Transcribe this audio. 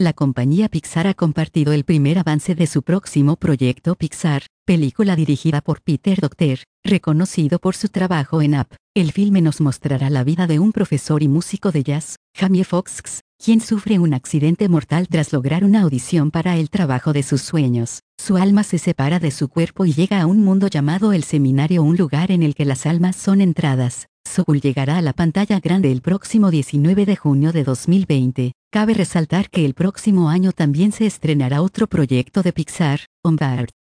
La compañía Pixar ha compartido el primer avance de su próximo proyecto Pixar, película dirigida por Peter Docter, reconocido por su trabajo en Up. El filme nos mostrará la vida de un profesor y músico de jazz, Jamie Foxx, quien sufre un accidente mortal tras lograr una audición para el trabajo de sus sueños. Su alma se separa de su cuerpo y llega a un mundo llamado el Seminario, un lugar en el que las almas son entradas. Soul llegará a la pantalla grande el próximo 19 de junio de 2020. Cabe resaltar que el próximo año también se estrenará otro proyecto de Pixar, Onward.